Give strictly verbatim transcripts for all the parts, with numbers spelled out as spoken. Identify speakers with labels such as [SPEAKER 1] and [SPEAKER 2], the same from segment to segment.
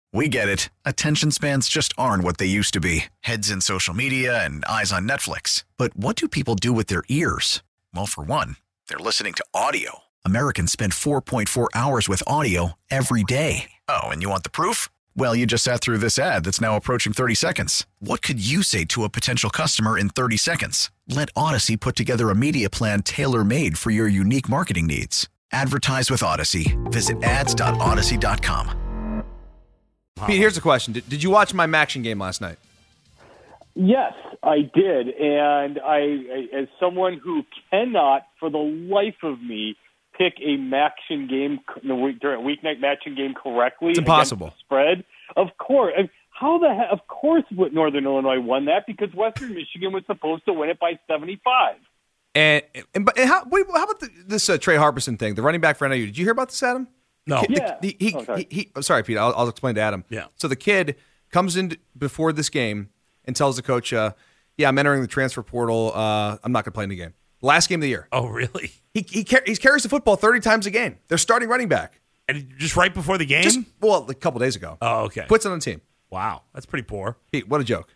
[SPEAKER 1] We get it. Attention spans just aren't what they used to be. Heads in social media and eyes on Netflix. But what do people do with their ears? Well, for one, they're listening to audio. Americans spend four point four hours with audio every day. Oh, and you want the proof? Well, you just sat through this ad that's now approaching thirty seconds. What could you say to a potential customer in thirty seconds? Let Odyssey put together a media plan tailor-made for your unique marketing needs. Advertise with Odyssey. Visit ads dot odyssey dot com.
[SPEAKER 2] Pete, here's a question. Did, did you watch my Maction game last night?
[SPEAKER 3] Yes, I did. And I, I, as someone who cannot, for the life of me, pick a Maction game during a weeknight Maction game correctly,
[SPEAKER 2] it's impossible.
[SPEAKER 3] Against the spread, of course. How the heck? Of course, Northern Illinois won that because Western Michigan was supposed to win it by seventy-five.
[SPEAKER 2] And and, and how, wait, how about the, this uh, Trey Harperson thing, the running back for N I U? Did you hear about this, Adam?
[SPEAKER 4] No.
[SPEAKER 2] The,
[SPEAKER 3] Yeah.
[SPEAKER 2] the, he,
[SPEAKER 3] oh, sorry.
[SPEAKER 2] he, he, oh, sorry, Pete. I'll, I'll explain to Adam.
[SPEAKER 4] Yeah.
[SPEAKER 2] So the kid comes in before this game and tells the coach, uh, "Yeah, I'm entering the transfer portal. Uh, I'm not going to play in the game." Last game of the year.
[SPEAKER 4] Oh, really?
[SPEAKER 2] He he, car- he carries the football thirty times a game. They're starting running back.
[SPEAKER 4] And just right before the game?
[SPEAKER 2] Just well, a couple days ago.
[SPEAKER 4] Oh, okay.
[SPEAKER 2] Puts it on the team.
[SPEAKER 4] Wow, that's pretty poor.
[SPEAKER 2] Pete, what a joke.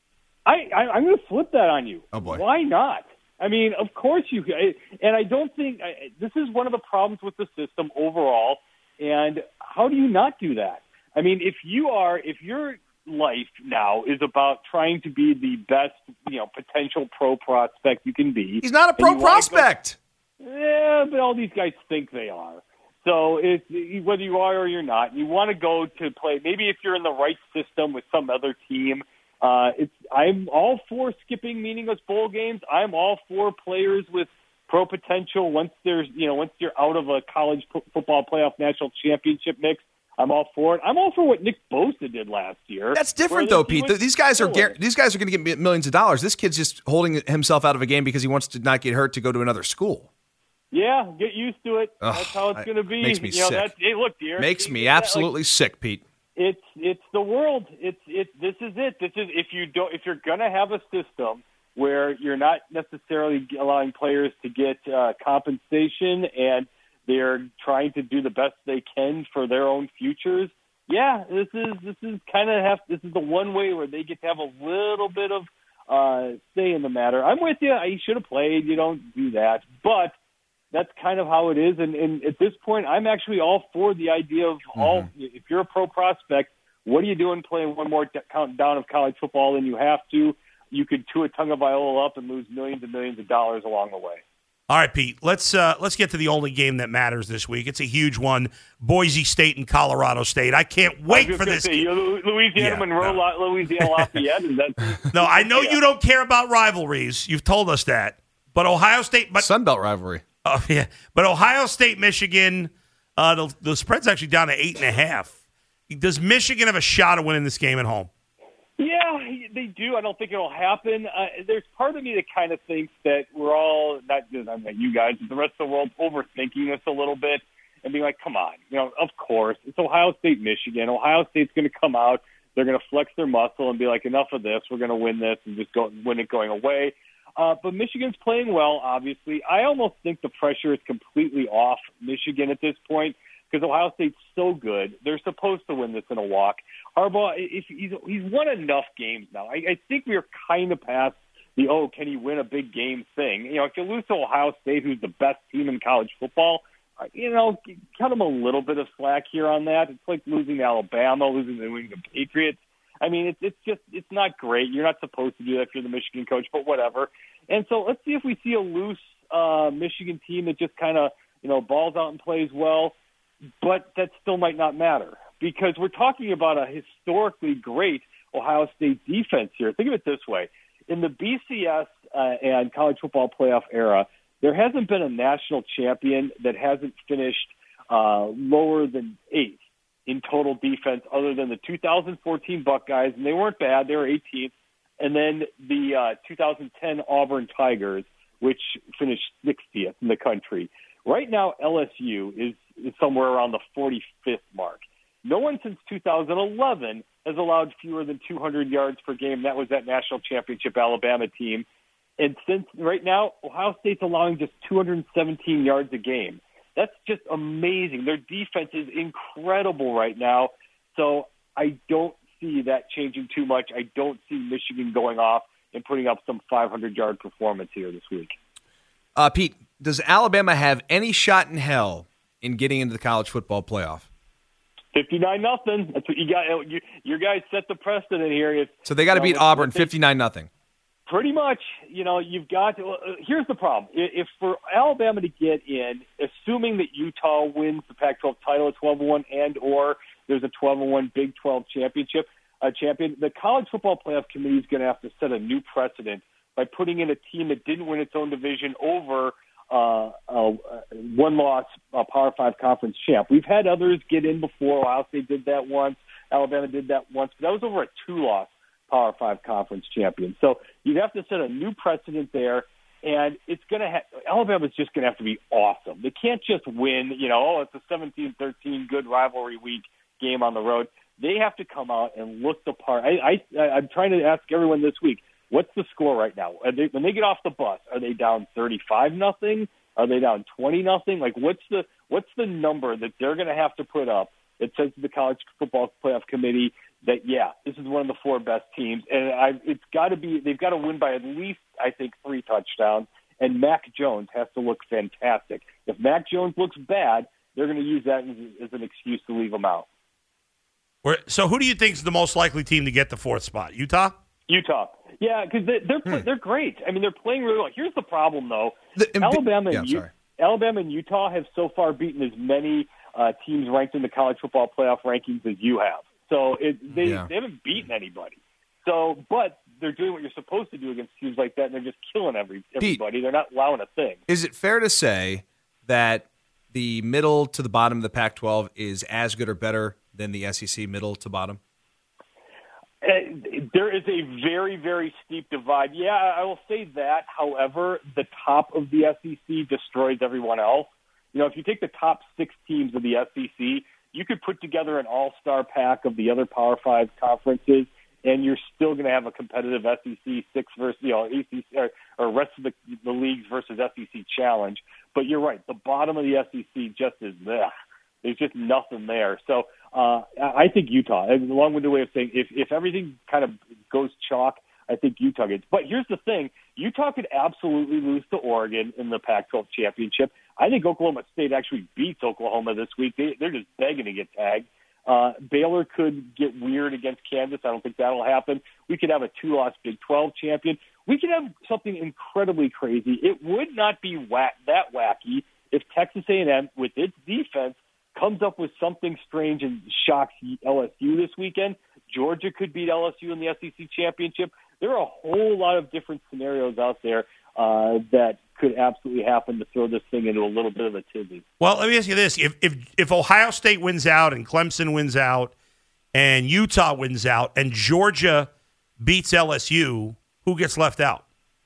[SPEAKER 3] I, I, I'm going to flip that on you.
[SPEAKER 2] Oh, boy.
[SPEAKER 3] Why not? I mean, of course you – and I don't think I, – this is one of the problems with the system overall, and how do you not do that? I mean, if you are – if your life now is about trying to be the best, you know, potential pro prospect you can be –
[SPEAKER 2] He's not a pro prospect.
[SPEAKER 3] Go, yeah, but all these guys think they are. So it's, whether you are or you're not, you want to go to play – maybe if you're in the right system with some other team – Uh, it's. I'm all for skipping meaningless bowl games. I'm all for players with pro potential once there's, you know, once you're out of a college p- football playoff national championship mix. I'm all for it. I'm all for what Nick Bosa did last year.
[SPEAKER 2] That's different, though, Pete. These guys are gar- these guys are going to get millions of dollars. This kid's just holding himself out of a game because he wants to not get hurt to go to another school.
[SPEAKER 3] Yeah, get used to it.
[SPEAKER 2] Ugh,
[SPEAKER 3] that's how it's going to be.
[SPEAKER 2] Makes me
[SPEAKER 3] you know,
[SPEAKER 2] sick.
[SPEAKER 3] That's, hey, look, dear.
[SPEAKER 2] Makes me
[SPEAKER 3] that,
[SPEAKER 2] absolutely
[SPEAKER 3] like,
[SPEAKER 2] sick, Pete.
[SPEAKER 3] It's it's the world. It's it. This is it. This is if you don't if you're going to have a system where you're not necessarily allowing players to get uh, compensation and they're trying to do the best they can for their own futures. Yeah, this is this is kind of have this is the one way where they get to have a little bit of uh, say in the matter. I'm with you. He should have played. You don't do that, but that's kind of how it is. And, and at this point, I'm actually all for the idea of all. Mm-hmm. If you're a pro prospect, what are you doing playing one more d- countdown of college football than you have to? You could Tua Tagovailoa up and lose millions and millions of dollars along the way.
[SPEAKER 4] All right, Pete. Let's uh, let's get to the only game that matters this week. It's a huge one: Boise State and Colorado State. I can't wait
[SPEAKER 3] I
[SPEAKER 4] for this.
[SPEAKER 3] Say, Louisiana
[SPEAKER 4] yeah,
[SPEAKER 3] Monroe,
[SPEAKER 4] no.
[SPEAKER 3] Louisiana Lafayette. Is that,
[SPEAKER 4] no, I know
[SPEAKER 3] yeah.
[SPEAKER 4] you don't care about rivalries. You've told us that. But Ohio State, but
[SPEAKER 2] Sun Belt rivalry.
[SPEAKER 4] Oh yeah, but Ohio State, Michigan, uh, the, the spread's actually down to eight and a half. Does Michigan have a shot of winning this game at home?
[SPEAKER 3] Yeah, they do. I don't think it'll happen. Uh, there's part of me that kind of thinks that we're all, not just I'm not you guys, but the rest of the world, overthinking this a little bit and being like, come on, you know, of course. It's Ohio State, Michigan. Ohio State's going to come out. They're going to flex their muscle and be like, enough of this. We're going to win this and just go win it going away. Uh, but Michigan's playing well, obviously. I almost think the pressure is completely off Michigan at this point because Ohio State's so good. They're supposed to win this in a walk. Harbaugh, if he's, he's won enough games now. I, I think we are kind of past the, oh, can he win a big game thing. You know, if you lose to Ohio State, who's the best team in college football, you know, cut them a little bit of slack here on that. It's like losing to Alabama, losing to the New England Patriots. I mean, it's it's just it's not great. You're not supposed to do that if you're the Michigan coach, but whatever. And so let's see if we see a loose uh, Michigan team that just kind of you know balls out and plays well. But that still might not matter because we're talking about a historically great Ohio State defense here. Think of it this way: in the B C S uh, and college football playoff era, there hasn't been a national champion that hasn't finished uh, lower than eighth in total defense other than the two thousand fourteen Buckeyes, and they weren't bad. They were eighteenth. And then the uh, two thousand ten Auburn Tigers, which finished sixtieth in the country. Right now, L S U is, is somewhere around the forty-fifth mark. No one since two thousand eleven has allowed fewer than two hundred yards per game. That was that national championship Alabama team. And since right now, Ohio State's allowing just two hundred seventeen yards a game. That's just amazing. Their defense is incredible right now. So I don't see that changing too much. I don't see Michigan going off and putting up some five hundred yard performance here this week.
[SPEAKER 2] Uh, Pete, does Alabama have any shot in hell in getting into the college football playoff?
[SPEAKER 3] fifty-nine nothing. That's what you got. You, your guys set the precedent here. If,
[SPEAKER 2] so they got to
[SPEAKER 3] you know,
[SPEAKER 2] beat Auburn fifty-nine nothing.
[SPEAKER 3] Pretty much, you know, you've got to, uh, here's the problem. If for Alabama to get in, assuming that Utah wins the Pac twelve title at twelve and one and or there's a twelve and one Big twelve championship, uh, champion, the College Football Playoff Committee is going to have to set a new precedent by putting in a team that didn't win its own division over uh, a one-loss uh, Power Five conference champ. We've had others get in before. Ohio State did that once. Alabama did that once. But that was over a two-loss Power Five conference champion. So you'd have to set a new precedent there, and it's going to have Alabama's just going to have to be awesome. They can't just win, you know, oh, it's a seventeen thirteen good rivalry week game on the road. They have to come out and look the part. I, I, I'm trying to ask everyone this week, what's the score right now? Are they, when they get off the bus, are they down thirty-five nothing? Are they down twenty nothing? Like, what's the what's the number that they're going to have to put up that says to the College Football Playoff Committee that, yeah, this is one of the four best teams, and I, it's got to be they've got to win by at least, I think, three touchdowns. And Mac Jones has to look fantastic. If Mac Jones looks bad, they're going to use that as, as an excuse to leave him out.
[SPEAKER 4] So, who do you think is the most likely team to get the fourth spot? Utah.
[SPEAKER 3] Utah. Yeah, because they, they're hmm. they're great. I mean, they're playing really well. Here's the problem, though.
[SPEAKER 2] The,
[SPEAKER 3] Alabama,
[SPEAKER 2] yeah,
[SPEAKER 3] and U- Alabama and Utah have so far beaten as many uh, teams ranked in the college football playoff rankings as you have. So it, they,
[SPEAKER 2] yeah.
[SPEAKER 3] they haven't beaten anybody. So, but they're doing what you're supposed to do against teams like that, and they're just killing every everybody. Pete, they're not allowing a thing.
[SPEAKER 2] Is it fair to say that the middle to the bottom of the Pac twelve is as good or better than the S E C middle to bottom?
[SPEAKER 3] Uh, there is a very, very steep divide. Yeah, I will say that. However, the top of the S E C destroys everyone else. You know, if you take the top six teams of the S E C, you could put together an all-star pack of the other Power Five conferences, and you're still going to have a competitive S E C six versus, you know, A C C or, or rest of the, the leagues versus S E C challenge. But you're right, the bottom of the S E C just is there. There's just nothing there. So uh, I think Utah, a long-winded way of saying, if, if everything kind of goes chalk, I think Utah gets. But here's the thing. Utah could absolutely lose to Oregon in the Pac twelve championship. I think Oklahoma State actually beats Oklahoma this week. They, they're just begging to get tagged. Uh, Baylor could get weird against Kansas. I don't think that'll happen. We could have a two-loss Big twelve champion. We could have something incredibly crazy. It would not be whack, that wacky if Texas A and M, with its defense, comes up with something strange and shocks L S U this weekend. Georgia could beat L S U in the S E C championship. There are a whole lot of different scenarios out there uh, that could absolutely happen to throw this thing into a little bit of a tizzy.
[SPEAKER 4] Well, let me ask you this. If if if Ohio State wins out and Clemson wins out and Utah wins out and Georgia beats L S U, who gets left out?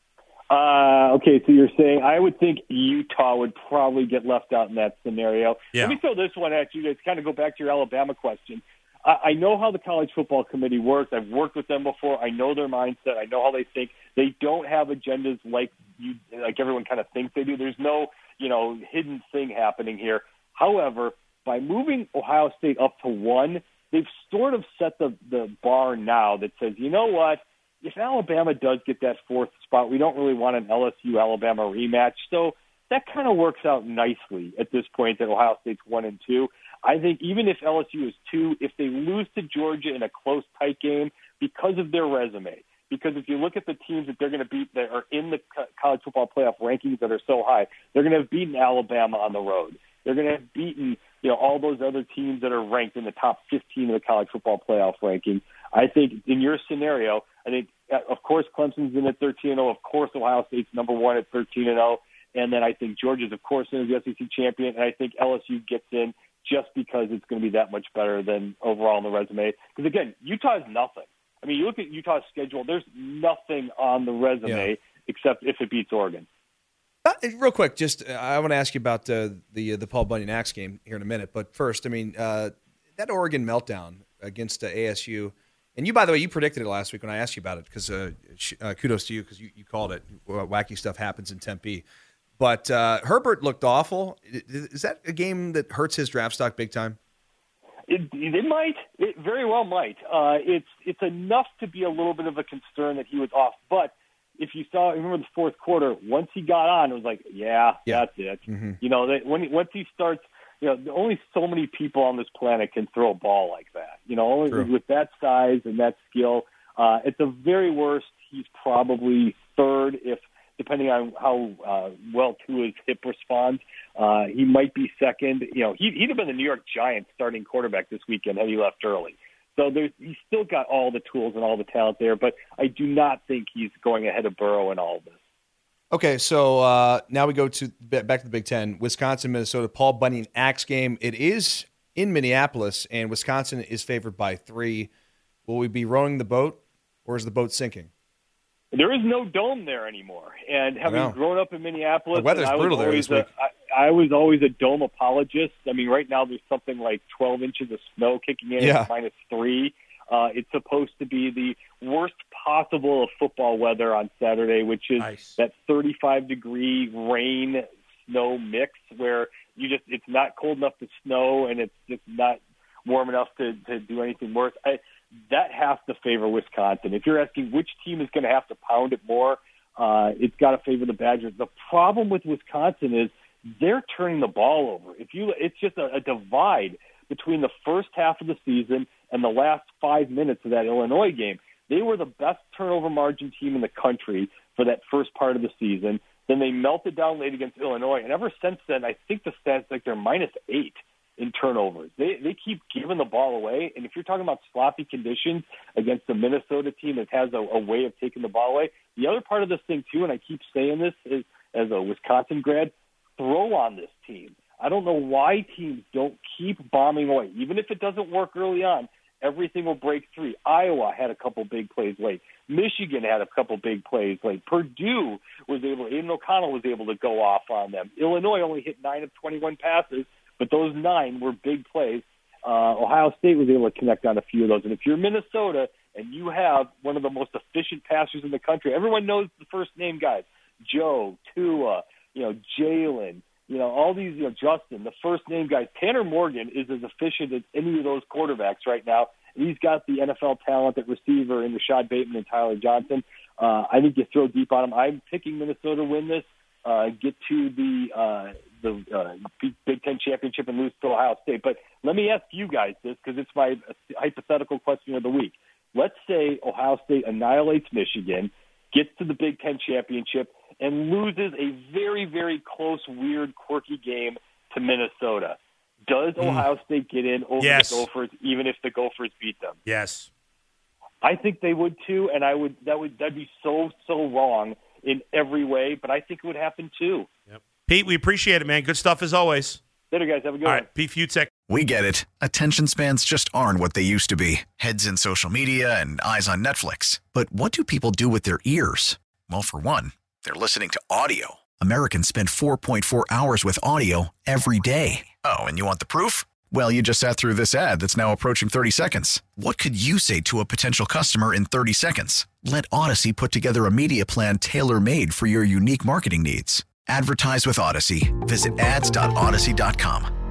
[SPEAKER 3] Uh, okay, so you're saying I would think Utah would probably get left out in that scenario.
[SPEAKER 4] Yeah.
[SPEAKER 3] Let me throw this one at you to kind of go back to your Alabama question. I, I know how the College Football Committee works. I've worked with them before. I know their mindset. I know how they think. They don't have agendas like you, like everyone kind of thinks they do. There's no, you know, hidden thing happening here. However, by moving Ohio State up to one, they've sort of set the, the bar now that says, you know what? If Alabama does get that fourth spot, we don't really want an L S U-Alabama rematch. So that kind of works out nicely at this point that Ohio State's one and two. I think even if L S U is two, if they lose to Georgia in a close, tight game because of their resume, because if you look at the teams that they're going to beat that are in the college football playoff rankings that are so high, they're going to have beaten Alabama on the road. They're going to have beaten, you know, all those other teams that are ranked in the top fifteen of the college football playoff ranking. I think in your scenario, I think, of course, Clemson's in at thirteen and oh. Of course, Ohio State's number one at thirteen and oh. And then I think Georgia's, of course, in as the S E C champion. And I think L S U gets in just because it's going to be that much better than overall on the resume. Because, again, Utah is nothing. I mean, you look at Utah's schedule, there's nothing on the resume yeah. except if it beats Oregon.
[SPEAKER 2] Uh, real quick, just uh, I want to ask you about uh, the uh, the Paul Bunyan-Axe game here in a minute. But first, I mean, uh, that Oregon meltdown against uh, A S U, and you, by the way, you predicted it last week when I asked you about it, because uh, sh- uh, kudos to you because you, you called it. Wacky stuff happens in Tempe. But uh, Herbert looked awful. Is that a game that hurts his draft stock big time?
[SPEAKER 3] It, it might. It very well might. Uh, it's it's enough to be a little bit of a concern that he was off. But if you saw, remember the fourth quarter, once he got on, it was like, yeah,
[SPEAKER 2] yeah.
[SPEAKER 3] that's it.
[SPEAKER 2] Mm-hmm.
[SPEAKER 3] You know, that when once he starts, you know, only so many people on this planet can throw a ball like that. You know, only
[SPEAKER 2] True.
[SPEAKER 3] with that size and that skill. Uh, at the very worst, he's probably third if. Depending on how uh, well Tua's hip responds, uh, he might be second. You know, he, he'd have been the New York Giants starting quarterback this weekend had he left early. So there's, he's still got all the tools and all the talent there, but I do not think he's going ahead of Burrow in all of this.
[SPEAKER 2] Okay, so uh, now we go to back to the Big Ten. Wisconsin, Minnesota, Paul Bunyan Axe game. It is in Minneapolis, and Wisconsin is favored by three. Will we be rowing the boat, or is the boat sinking?
[SPEAKER 3] There is no dome there anymore, and having grown up in Minneapolis,
[SPEAKER 2] the weather's
[SPEAKER 3] I was
[SPEAKER 2] brutal there
[SPEAKER 3] always
[SPEAKER 2] this week.
[SPEAKER 3] A, I, I was always a dome apologist. I mean, right now there's something like twelve inches of snow kicking in
[SPEAKER 2] Yeah.
[SPEAKER 3] at minus three. Uh, it's supposed to be the worst possible of football weather on Saturday, which is
[SPEAKER 4] Nice.
[SPEAKER 3] that thirty-five degree rain snow mix where you just it's not cold enough to snow and it's just not warm enough to, to do anything worse. I, that has to favor Wisconsin. If you're asking which team is going to have to pound it more, uh, it's got to favor the Badgers. The problem with Wisconsin is they're turning the ball over. If you, it's just a, a divide between the first half of the season and the last five minutes of that Illinois game. They were the best turnover margin team in the country for that first part of the season. Then they melted down late against Illinois, and ever since then, I think the stats like they're minus eight in turnovers. They they keep giving the ball away, and if you're talking about sloppy conditions against the Minnesota team that has a, a way of taking the ball away, the other part of this thing too, and I keep saying this is, as a Wisconsin grad, throw on this team. I don't know why teams don't keep bombing away, even if it doesn't work early on. Everything will break through. Iowa had a couple big plays late. Michigan had a couple big plays late. Purdue was able, Aiden O'Connell was able to go off on them. Illinois only hit nine of twenty-one passes, but those nine were big plays. Uh, Ohio State was able to connect on a few of those. And if you're Minnesota and you have one of the most efficient passers in the country, everyone knows the first name guys, Joe, Tua, you know, Jalen, you know, all these, you know, Justin, the first name guys. Tanner Morgan is as efficient as any of those quarterbacks right now. He's got the N F L talent at receiver in Rashad Bateman and Tyler Johnson. Uh, I think you throw deep on him. I'm picking Minnesota to win this, uh, get to the uh, the uh, Big Ten championship and lose to Ohio State. But let me ask you guys this because it's my hypothetical question of the week. Let's say Ohio State annihilates Michigan, gets to the Big Ten championship, and loses a very, very close, weird, quirky game to Minnesota. Does Ohio State get in over
[SPEAKER 4] Yes.
[SPEAKER 3] the Gophers, even if the Gophers beat them?
[SPEAKER 4] Yes.
[SPEAKER 3] I think they would too, and I would that would that'd be so so wrong in every way, but I think it would happen too.
[SPEAKER 4] Yep. Pete, we appreciate it, man. Good stuff as always.
[SPEAKER 3] Later, guys. Have a good
[SPEAKER 4] All
[SPEAKER 3] one.
[SPEAKER 4] right, Pete Futek.
[SPEAKER 1] We get it. Attention spans just aren't what they used to be. Heads in social media and eyes on Netflix. But what do people do with their ears? Well, for one, they're listening to audio. Americans spend four point four hours with audio every day. Oh, and you want the proof? Well, you just sat through this ad that's now approaching thirty seconds. What could you say to a potential customer in thirty seconds? Let Odyssey put together a media plan tailor-made for your unique marketing needs. Advertise with Odyssey. Visit ads dot odyssey dot com.